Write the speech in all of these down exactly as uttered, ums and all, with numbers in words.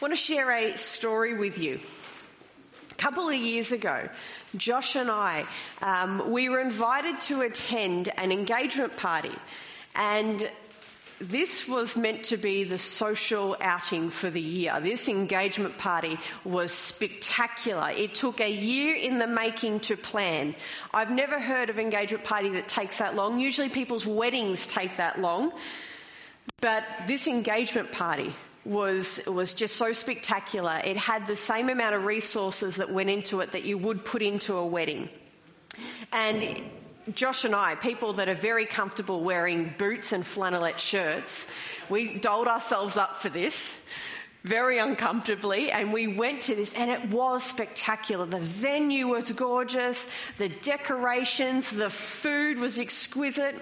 I want to share a story with you. A couple of years ago, Josh and I, um, we were invited to attend an engagement party, and this was meant to be the social outing for the year. This engagement party was spectacular. It took a year in the making to plan. I've never heard of an engagement party that takes that long. Usually people's weddings take that long, but this engagement party was was just so spectacular. It had the same amount of resources that went into it that you would put into a wedding. And Josh and I, people that are very comfortable wearing boots and flannelette shirts, we doled ourselves up for this very uncomfortably, and we went to this, and it was spectacular. The venue was gorgeous, the decorations, the food was exquisite,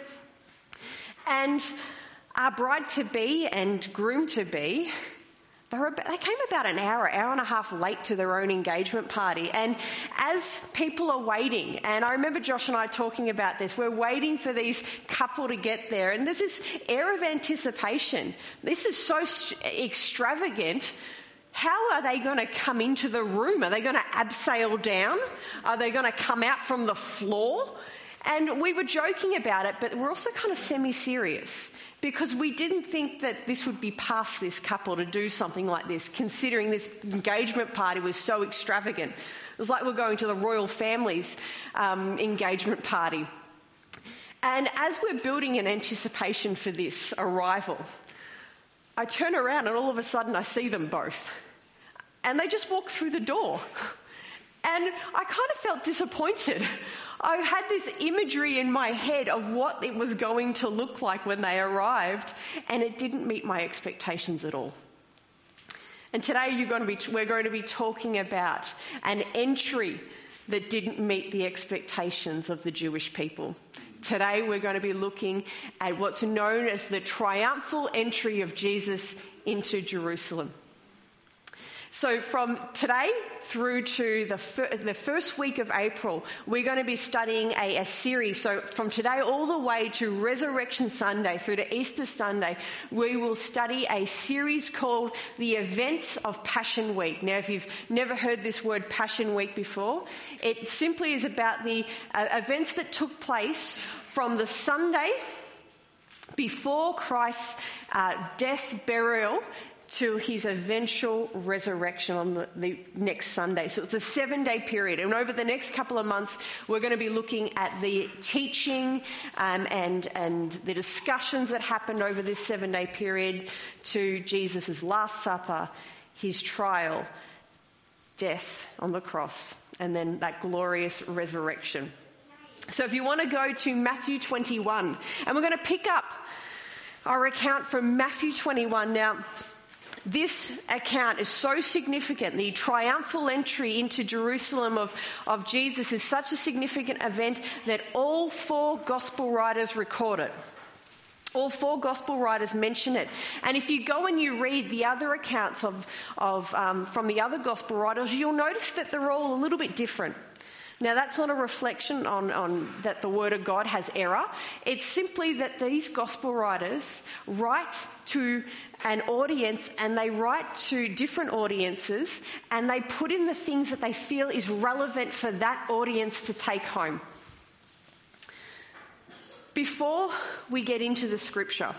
and our bride-to-be and groom-to-be, they, were, they came about an hour, hour and a half late to their own engagement party. And as people are waiting, and I remember Josh and I talking about this, we're waiting for these couple to get there, and there's this air of anticipation. This is so extravagant. How are they going to come into the room? Are they going to abseil down? Are they going to come out from the floor? And we were joking about it, but we're also kind of semi-serious, because we didn't think that this would be past this couple to do something like this, considering this engagement party was so extravagant. It was like we're going to the royal family's um, engagement party. And as we're building in anticipation for this arrival, I turn around and all of a sudden I see them both. And they just walk through the door. And I kind of felt disappointed. I had this imagery in my head of what it was going to look like when they arrived, and it didn't meet my expectations at all. And today you're going to be, we're going to be talking about an entry that didn't meet the expectations of the Jewish people. Today we're going to be looking at what's known as the triumphal entry of Jesus into Jerusalem. So from today through to the, fir- the first week of April, we're going to be studying a, a series. So from today all the way to Resurrection Sunday through to Easter Sunday, we will study a series called The Events of Passion Week. Now, if you've never heard this word Passion Week before, it simply is about the uh, events that took place from the Sunday before Christ's uh, death, burial, to his eventual resurrection on the, the next Sunday. So it's a seven-day period. And over the next couple of months, we're going to be looking at the teaching um, and, and the discussions that happened over this seven-day period to Jesus' Last Supper, his trial, death on the cross, and then that glorious resurrection. So if you want to go to Matthew twenty-one, and we're going to pick up our account from Matthew twenty-one. Now, this account is so significant. The triumphal entry into Jerusalem of, of Jesus is such a significant event that all four gospel writers record it. All four gospel writers mention it. And if you go and you read the other accounts of, of um, from the other gospel writers, you'll notice that they're all a little bit different. Now, that's not a reflection on, on that the Word of God has error. It's simply that these gospel writers write to an audience, and they write to different audiences, and they put in the things that they feel is relevant for that audience to take home. Before we get into the scripture,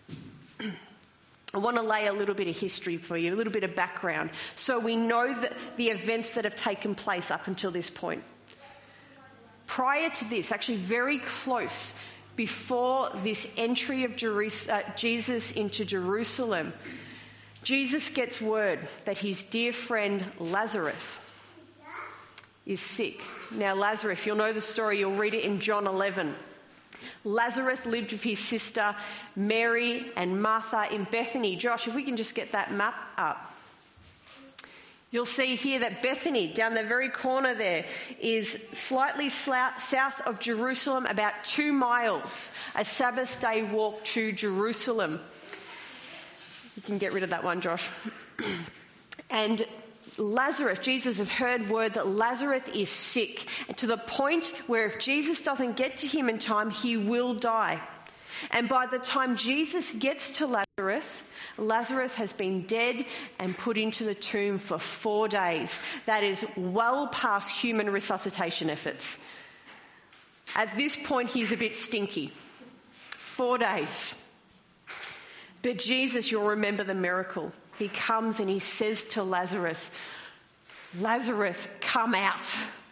I want to lay a little bit of history for you, a little bit of background, so we know that the events that have taken place up until this point. Prior to this, actually very close before this entry of Jerus- uh, Jesus into Jerusalem, Jesus gets word that his dear friend Lazarus is sick. Now, Lazarus, you'll know the story, you'll read it in John eleven. Lazarus lived with his sister Mary and Martha in Bethany. Josh, if we can just get that map up. You'll see here that Bethany, down the very corner there, is slightly south of Jerusalem, about two miles, a Sabbath day walk to Jerusalem. You can get rid of that one, Josh. And Lazarus, Jesus has heard word that Lazarus is sick, and to the point where if Jesus doesn't get to him in time, he will die. And by the time Jesus gets to Lazarus, Lazarus. Lazarus has been dead and put into the tomb for four days. That is well past human resuscitation efforts. At this point, he's a bit stinky. Four days. But Jesus, you'll remember the miracle. He comes and he says to Lazarus, Lazarus, come out.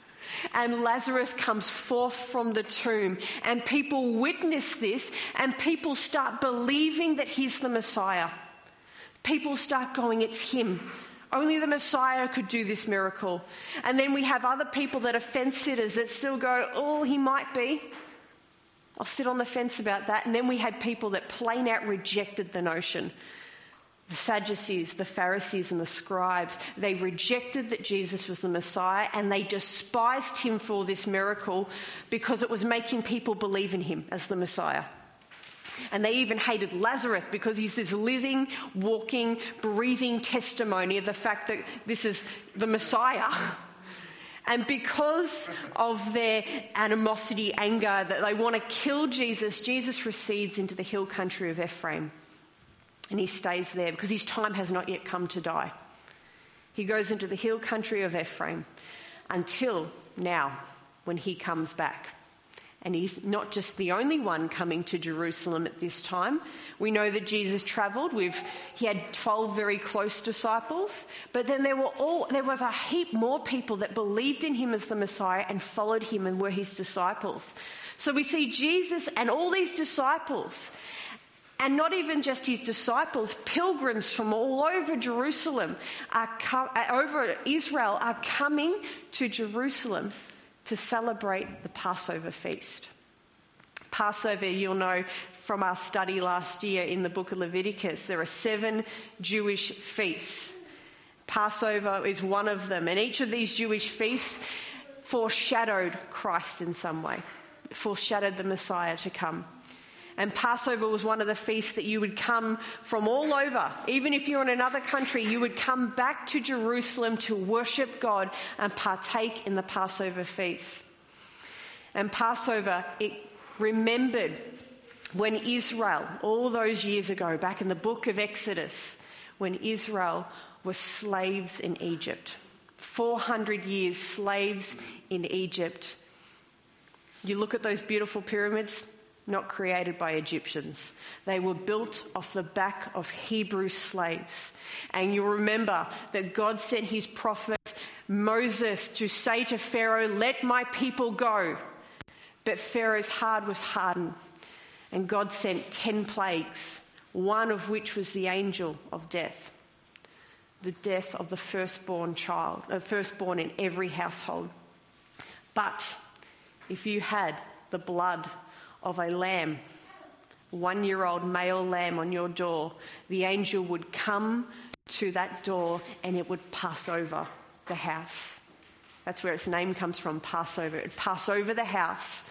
And Lazarus comes forth from the tomb, and people witness this, and people start believing that he's the Messiah. People start going, it's him. Only the Messiah could do this miracle. And then we have other people that are fence sitters that still go, oh, he might be. I'll sit on the fence about that. And then we had people that plain out rejected the notion. The Sadducees, the Pharisees and the scribes, they rejected that Jesus was the Messiah, and they despised him for this miracle because it was making people believe in him as the Messiah. And they even hated Lazarus because he's this living, walking, breathing testimony of the fact that this is the Messiah. And because of their animosity, anger, that they want to kill Jesus, Jesus recedes into the hill country of Ephraim. And he stays there because his time has not yet come to die. He goes into the hill country of Ephraim until now, when he comes back. And he's not just the only one coming to Jerusalem at this time. We know that Jesus travelled with, he had twelve very close disciples, but then there were all, there was a heap more people that believed in him as the Messiah and followed him and were his disciples. So we see Jesus and all these disciples, and not even just his disciples, pilgrims from all over Jerusalem, are co- over Israel, are coming to Jerusalem to celebrate the Passover feast. Passover, you'll know from our study last year in the book of Leviticus, there are seven Jewish feasts. Passover is one of them, and each of these Jewish feasts foreshadowed Christ in some way, foreshadowed the Messiah to come. And Passover was one of the feasts that you would come from all over. Even if you're in another country, you would come back to Jerusalem to worship God and partake in the Passover feast. And Passover, it remembered when Israel, all those years ago, back in the book of Exodus, when Israel was slaves in Egypt. four hundred years slaves in Egypt. You look at those beautiful pyramids, not created by Egyptians. They were built off the back of Hebrew slaves. And you'll remember that God sent his prophet Moses to say to Pharaoh, let my people go. But Pharaoh's heart was hardened. And God sent ten plagues, one of which was the angel of death. The death of the firstborn child, uh, firstborn in every household. But if you had the blood of a lamb, one-year-old male lamb on your door, the angel would come to that door and it would pass over the house. That's where its name comes from, Passover. It would pass over the house,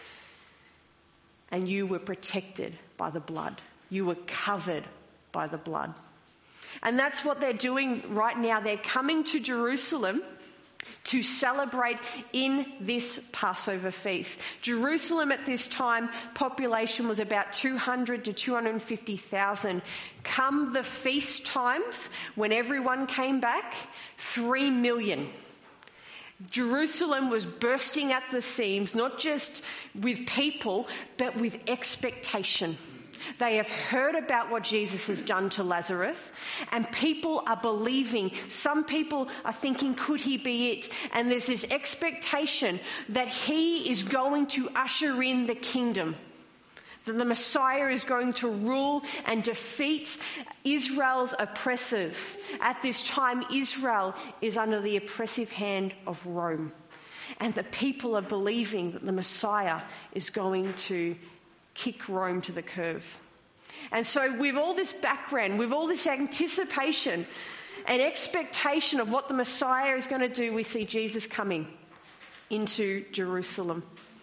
and you were protected by the blood. You were covered by the blood. And that's what they're doing right now. They're coming to Jerusalem to celebrate in this Passover feast. Jerusalem at this time, population was about two hundred to two hundred fifty thousand. Come the feast times, when everyone came back, three million. Jerusalem was bursting at the seams, not just with people, but with expectation. They have heard about what Jesus has done to Lazarus, and people are believing. Some people are thinking, could he be it? And there's this expectation that he is going to usher in the kingdom, that the Messiah is going to rule and defeat Israel's oppressors. At this time, Israel is under the oppressive hand of Rome, and the people are believing that the Messiah is going to kick Rome to the curb. And so with all this background, with all this anticipation and expectation of what the Messiah is going to do, we see Jesus coming into Jerusalem.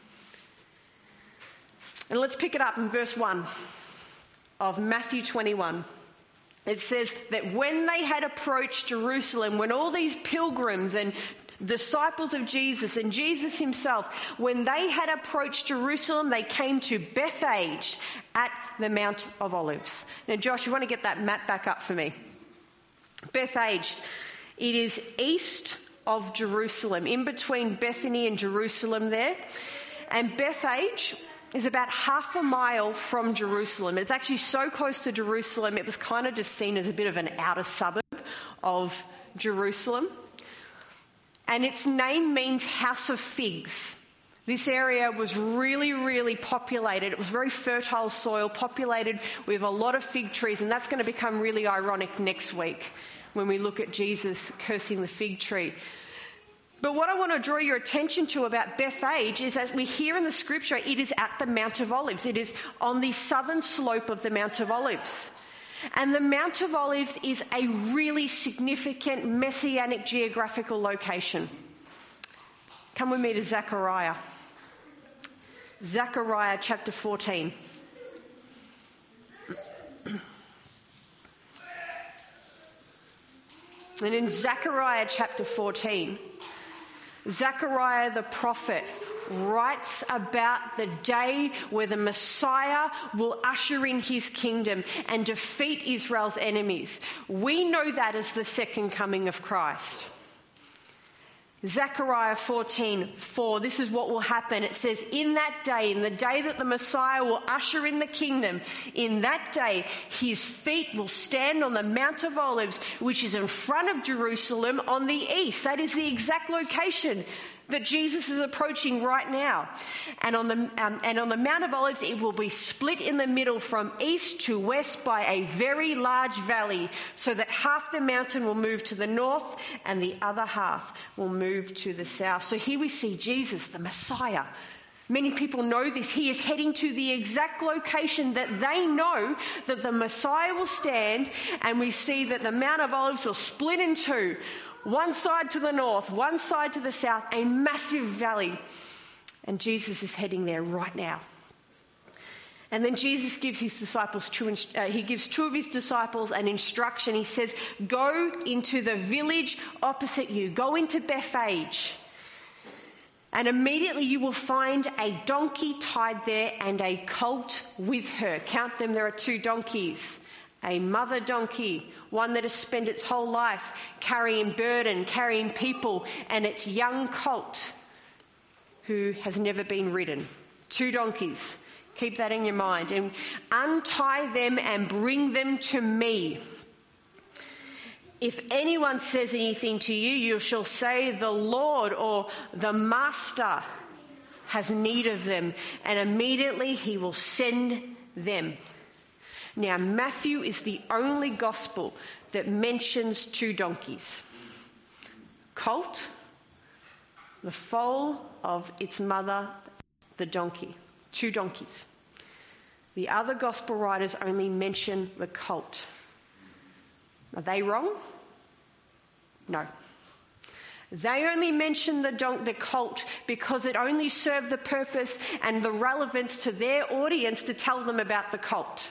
And let's pick it up in verse one of Matthew twenty-one. It says that when they had approached Jerusalem, when all these pilgrims and disciples of Jesus and Jesus himself, when they had approached Jerusalem, they came to Bethphage at the Mount of Olives. Now, Josh, you want to get that map back up for me? Bethphage, it is east of Jerusalem, in between Bethany and Jerusalem there. And Bethphage is about half a mile from Jerusalem. It's actually so close to Jerusalem, it was kind of just seen as a bit of an outer suburb of Jerusalem. And its name means house of figs. This area was really, really populated. It was very fertile soil, populated with a lot of fig trees, and that's going to become really ironic next week when we look at Jesus cursing the fig tree. But what I want to draw your attention to about Bethphage is, as we hear in the scripture, it is at the Mount of Olives. It is on the southern slope of the Mount of Olives. And the Mount of Olives is a really significant messianic geographical location. Come with me to Zechariah. Zechariah chapter fourteen. And in Zechariah chapter fourteen, Zechariah the prophet writes about the day where the Messiah will usher in his kingdom and defeat Israel's enemies. We know that as the second coming of Christ. Zechariah fourteen four, this is what will happen. It says, in that day, in the day that the Messiah will usher in the kingdom, in that day his feet will stand on the Mount of Olives, which is in front of Jerusalem on the east. That is the exact location that Jesus is approaching right now. And on the um, and on the Mount of Olives, it will be split in the middle from east to west by a very large valley, so that half the mountain will move to the north and the other half will move to the south. So here we see Jesus, the Messiah. Many people know this. He is heading to the exact location that they know that the Messiah will stand, and we see that the Mount of Olives will split in two. One side to the north, one side to the south, a massive valley. And Jesus is heading there right now. And then Jesus gives his disciples two, uh, he gives two of his disciples an instruction. He says, go into the village opposite you. Go into Bethphage. And immediately you will find a donkey tied there and a colt with her. Count them, there are two donkeys. A mother donkey, one that has spent its whole life carrying burden, carrying people, and its young colt who has never been ridden. Two donkeys. Keep that in your mind. And untie them and bring them to me. If anyone says anything to you, you shall say the Lord or the Master has need of them, and immediately he will send them. Now, Matthew is the only gospel that mentions two donkeys. Colt, the foal of its mother, the donkey. Two donkeys. The other gospel writers only mention the colt. Are they wrong? No. They only mention the, don- the colt because it only served the purpose and the relevance to their audience to tell them about the colt.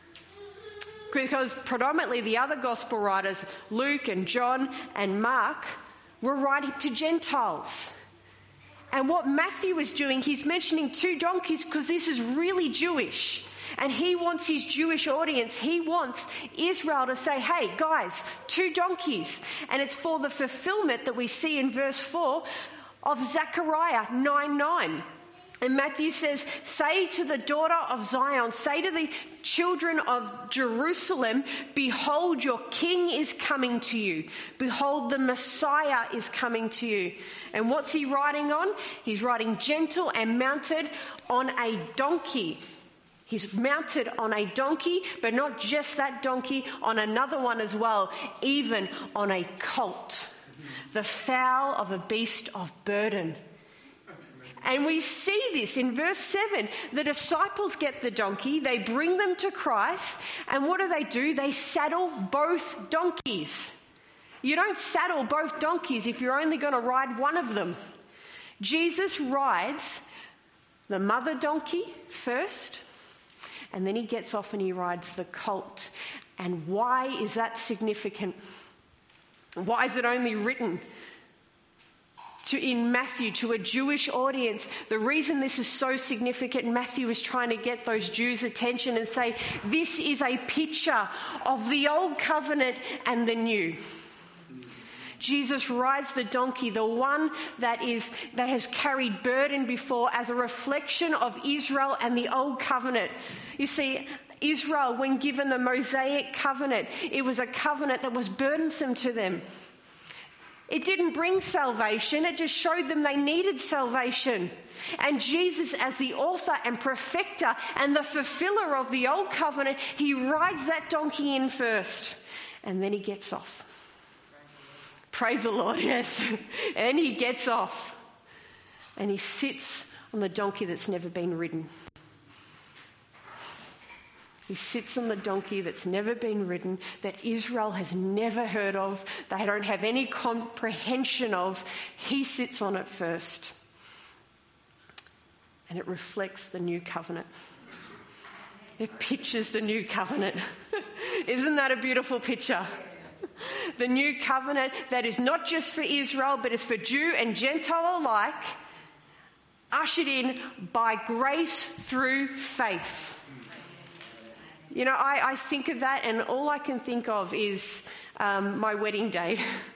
Because predominantly the other gospel writers, Luke and John and Mark, were writing to Gentiles. And what Matthew is doing, he's mentioning two donkeys because this is really Jewish. And he wants his Jewish audience, he wants Israel to say, hey, guys, two donkeys. And it's for the fulfillment that we see in verse four of Zechariah nine nine. And Matthew says, say to the daughter of Zion, say to the children of Jerusalem, behold, your king is coming to you. Behold, the Messiah is coming to you. And what's he riding on? He's riding gentle and mounted on a donkey. He's mounted on a donkey, but not just that donkey, on another one as well, even on a colt, the foal of a beast of burden. And we see this in verse seven. The disciples get the donkey, they bring them to Christ, and what do they do? They saddle both donkeys. You don't saddle both donkeys if you're only going to ride one of them. Jesus rides the mother donkey first, and then he gets off and he rides the colt. And why is that significant? Why is it only written to, in Matthew, to a Jewish audience. The reason this is so significant, Matthew is trying to get those Jews' attention and say, this is a picture of the old covenant and the new. Jesus rides the donkey, the one that is that has carried burden before, as a reflection of Israel and the old covenant. You see, Israel, when given the Mosaic covenant, it was a covenant that was burdensome to them. It didn't bring salvation, it just showed them they needed salvation. And Jesus, as the author and perfecter and the fulfiller of the old covenant, he rides that donkey in first, and then he gets off. Praise the Lord, yes. And he gets off and he sits on the donkey that's never been ridden. He sits on the donkey that's never been ridden, that Israel has never heard of, they don't have any comprehension of. He sits on it first. And it reflects the new covenant. It pictures the new covenant. Isn't that a beautiful picture? The new covenant that is not just for Israel, but is for Jew and Gentile alike, ushered in by grace through faith. You know, I, I think of that, and all I can think of is um, my wedding day.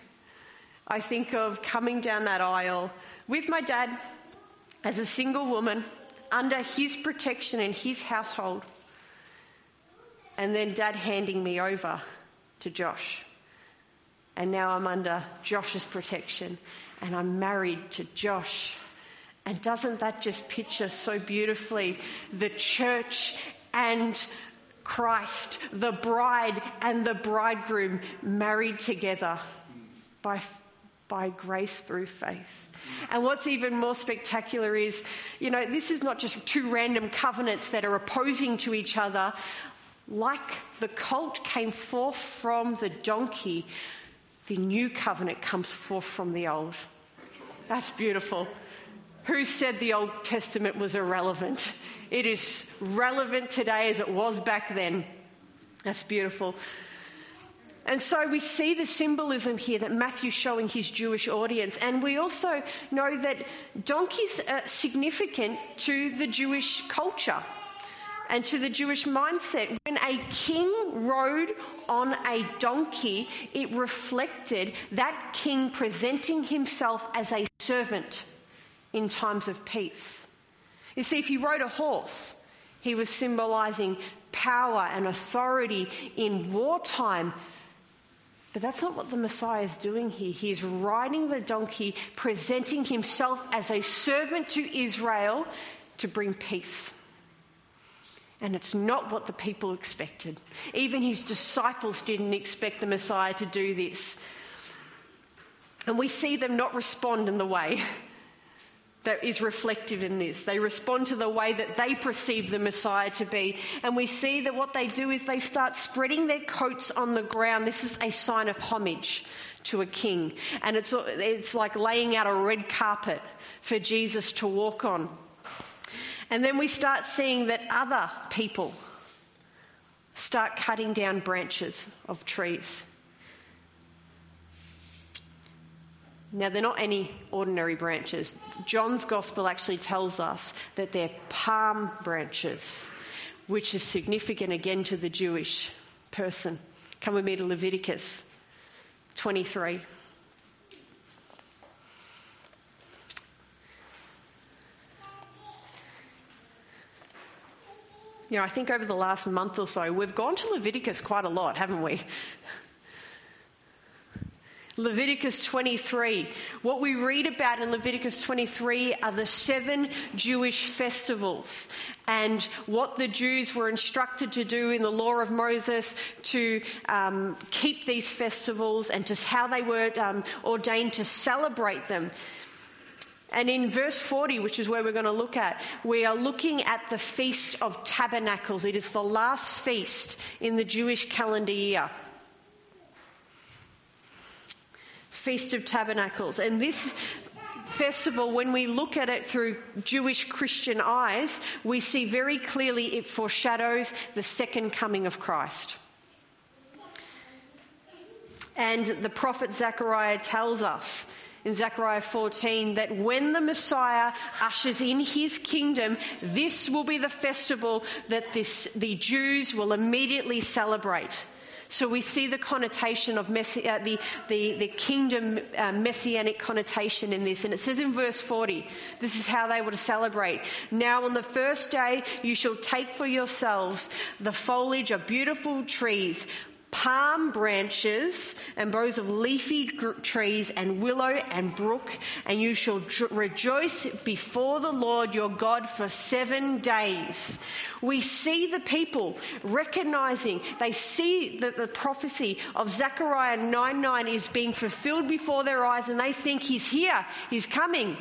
I think of coming down that aisle with my dad as a single woman under his protection in his household, and then Dad handing me over to Josh. And now I'm under Josh's protection, and I'm married to Josh. And doesn't that just picture so beautifully the church and Christ, the bride and the bridegroom, married together by, by grace through faith? And what's even more spectacular is, you know, this is not just two random covenants that are opposing to each other. Like the colt came forth from the donkey, the new covenant comes forth from the old. That's beautiful. Who said the Old Testament was irrelevant? It is relevant today as it was back then. That's beautiful. And so we see the symbolism here that Matthew's showing his Jewish audience. And we also know that donkeys are significant to the Jewish culture and to the Jewish mindset. When a king rode on a donkey, it reflected that king presenting himself as a servant in times of peace. You see, if he rode a horse, he was symbolizing power and authority in wartime. But that's not what the Messiah is doing here. He is riding the donkey, presenting himself as a servant to Israel to bring peace. And it's not what the people expected. Even his disciples didn't expect the Messiah to do this. And we see them not respond in the way that is reflective in this. They respond to the way that they perceive the Messiah to be. And we see that what they do is they start spreading their coats on the ground. This is a sign of homage to a king. And it's, it's like laying out a red carpet for Jesus to walk on. And then we start seeing that other people start cutting down branches of trees. Now, they're not any ordinary branches. John's Gospel actually tells us that they're palm branches, which is significant again to the Jewish person. Come with me to Leviticus twenty-three. You know, I think over the last month or so, we've gone to Leviticus quite a lot, haven't we? Leviticus twenty-three. What we read about in Leviticus twenty-three are the seven Jewish festivals and what the Jews were instructed to do in the law of Moses to um, keep these festivals and just how they were um, ordained to celebrate them. And in verse forty, which is where we're going to look at, we are looking at the Feast of Tabernacles. It is the last feast in the Jewish calendar year. Feast of Tabernacles. And this festival, when we look at it through Jewish Christian eyes, we see very clearly it foreshadows the second coming of Christ. And the prophet Zechariah tells us in Zechariah fourteen that when the Messiah ushers in his kingdom, this will be the festival that this, the Jews will immediately celebrate. So we see the connotation of messi- uh, the, the, the kingdom uh, messianic connotation in this. And it says in verse forty, this is how they were to celebrate. Now on the first day you shall take for yourselves the foliage of beautiful trees, palm branches and boughs of leafy gr- trees and willow and brook, and you shall dr- rejoice before the Lord your God for seven days. We see the people recognizing, they see that the prophecy of Zechariah nine nine is being fulfilled before their eyes, and they think he's here, he's coming.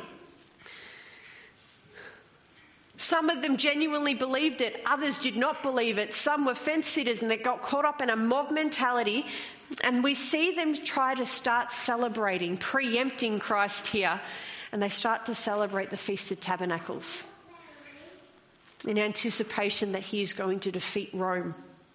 Some of them genuinely believed it. Others did not believe it. Some were fence sitters and they got caught up in a mob mentality. And we see them try to start celebrating, preempting Christ here. And they start to celebrate the Feast of Tabernacles in anticipation that he is going to defeat Rome.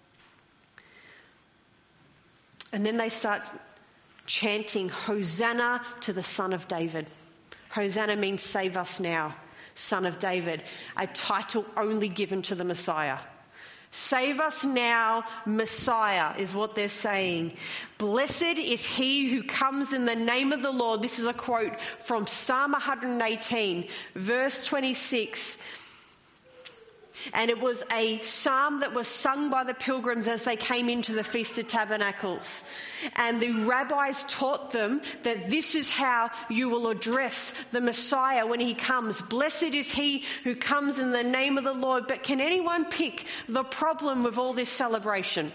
And then they start chanting, Hosanna to the Son of David. Hosanna means save us now. Son of David, a title only given to the Messiah. Save us now, Messiah, is what they're saying. Blessed is he who comes in the name of the Lord. This is a quote from Psalm one eighteen, verse twenty-six. And it was a psalm that was sung by the pilgrims as they came into the Feast of Tabernacles. And the rabbis taught them that this is how you will address the Messiah when he comes. Blessed is he who comes in the name of the Lord. But can anyone pick the problem with all this celebration?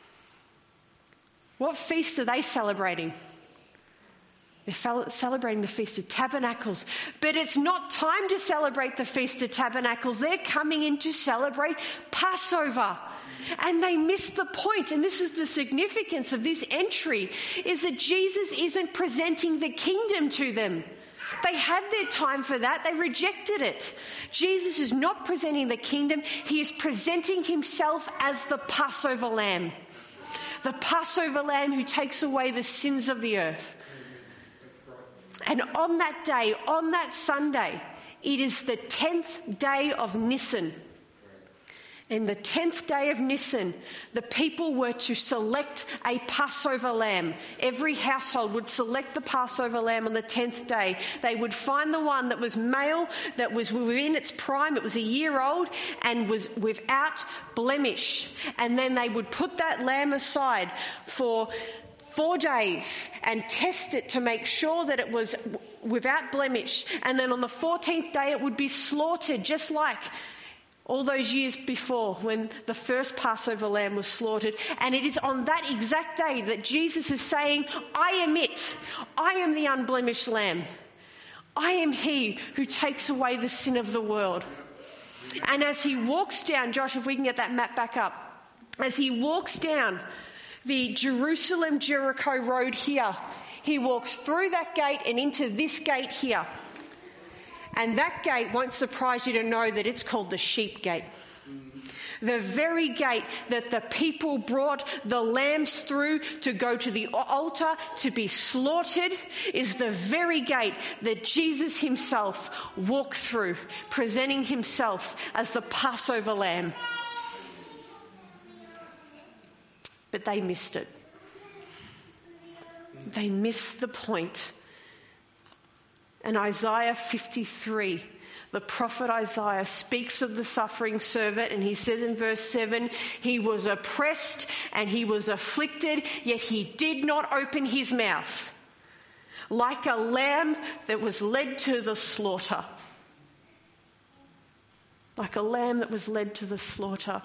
What feast are they celebrating? They're celebrating the Feast of Tabernacles. But it's not time to celebrate the Feast of Tabernacles. They're coming in to celebrate Passover. And they miss the point. And this is the significance of this entry, is that Jesus isn't presenting the kingdom to them. They had their time for that. They rejected it. Jesus is not presenting the kingdom. He is presenting himself as the Passover lamb. The Passover lamb who takes away the sins of the earth. And on that day, on that Sunday, it is the tenth day of Nisan. In the tenth day of Nisan, the people were to select a Passover lamb. Every household would select the Passover lamb on the tenth day. They would find the one that was male, that was within its prime, it was a year old, and was without blemish. And then they would put that lamb aside for four days and test it to make sure that it was without blemish. And then on the fourteenth day it would be slaughtered, just like all those years before when the first Passover lamb was slaughtered. And it is on that exact day that Jesus is saying, I am it. I am the unblemished lamb. I am he who takes away the sin of the world. And as he walks down, Josh, if we can get that map back up, as he walks down the Jerusalem-Jericho road here, he walks through that gate and into this gate here. And that gate won't surprise you to know that it's called the sheep gate. The very gate that the people brought the lambs through to go to the altar to be slaughtered is the very gate that Jesus himself walked through, presenting himself as the Passover lamb. But they missed it. They missed the point. And Isaiah fifty-three, the prophet Isaiah speaks of the suffering servant, and he says in verse seven, he was oppressed and he was afflicted, yet he did not open his mouth. Like a lamb that was led to the slaughter. Like a lamb that was led to the slaughter.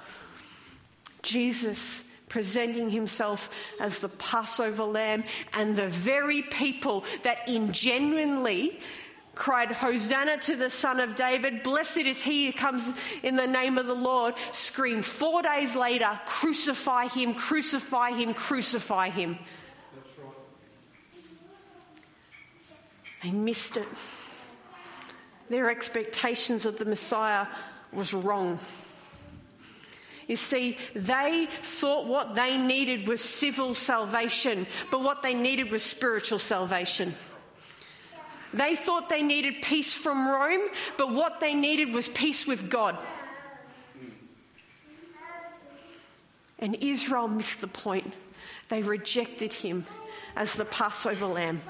Jesus presenting himself as the Passover lamb, and the very people that ingenuinely cried, Hosanna to the Son of David, blessed is he who comes in the name of the Lord, screamed four days later, crucify him, crucify him, crucify him. That's right. They missed it. Their expectations of the Messiah was wrong. You see, they thought what they needed was civil salvation, but what they needed was spiritual salvation. They thought they needed peace from Rome, but what they needed was peace with God. And Israel missed the point. They rejected him as the Passover lamb.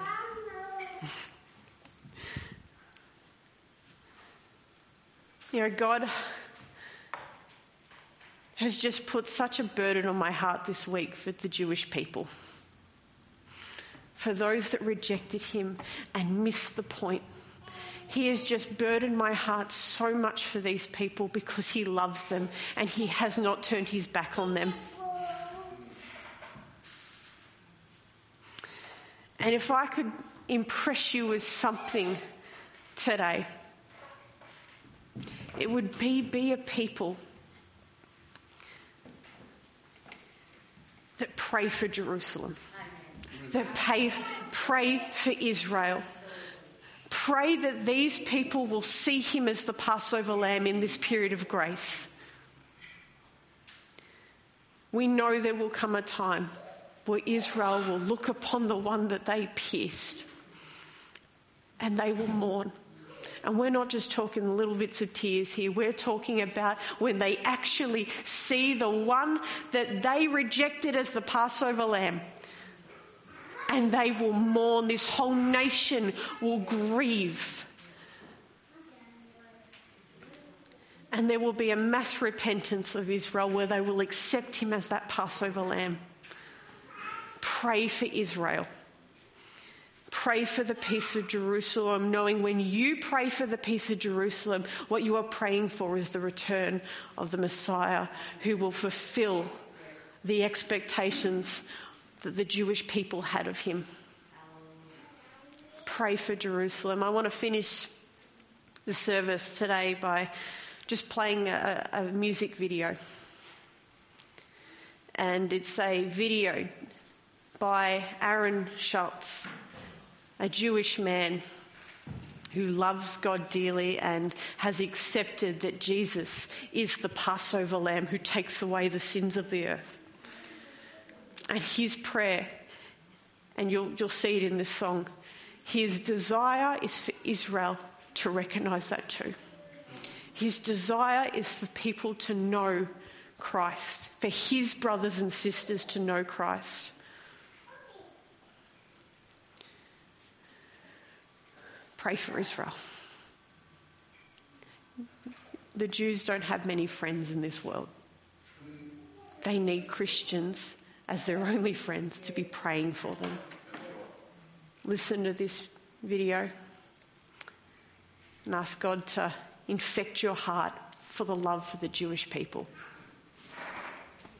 You know, God has just put such a burden on my heart this week for the Jewish people. For those that rejected him and missed the point. He has just burdened my heart so much for these people because he loves them and he has not turned his back on them. And if I could impress you with something today, it would be be a people that pray for Jerusalem, that pay, pray for Israel. Pray that these people will see him as the Passover lamb in this period of grace. We know there will come a time where Israel will look upon the one that they pierced and they will mourn. And we're not just talking little bits of tears here. We're talking about when they actually see the one that they rejected as the Passover lamb. And they will mourn. This whole nation will grieve. And there will be a mass repentance of Israel where they will accept him as that Passover lamb. Pray for Israel. Pray for the peace of Jerusalem, knowing when you pray for the peace of Jerusalem, what you are praying for is the return of the Messiah who will fulfill the expectations that the Jewish people had of him. Pray for Jerusalem. I want to finish the service today by just playing a, a music video. And it's a video by Aaron Schultz, a Jewish man who loves God dearly and has accepted that Jesus is the Passover lamb who takes away the sins of the earth. And his prayer, and you'll, you'll see it in this song, his desire is for Israel to recognise that too. His desire is for people to know Christ, for his brothers and sisters to know Christ. Pray for Israel. The Jews don't have many friends in this world. They need Christians as their only friends to be praying for them. Listen to this video and ask God to infect your heart for the love for the Jewish people.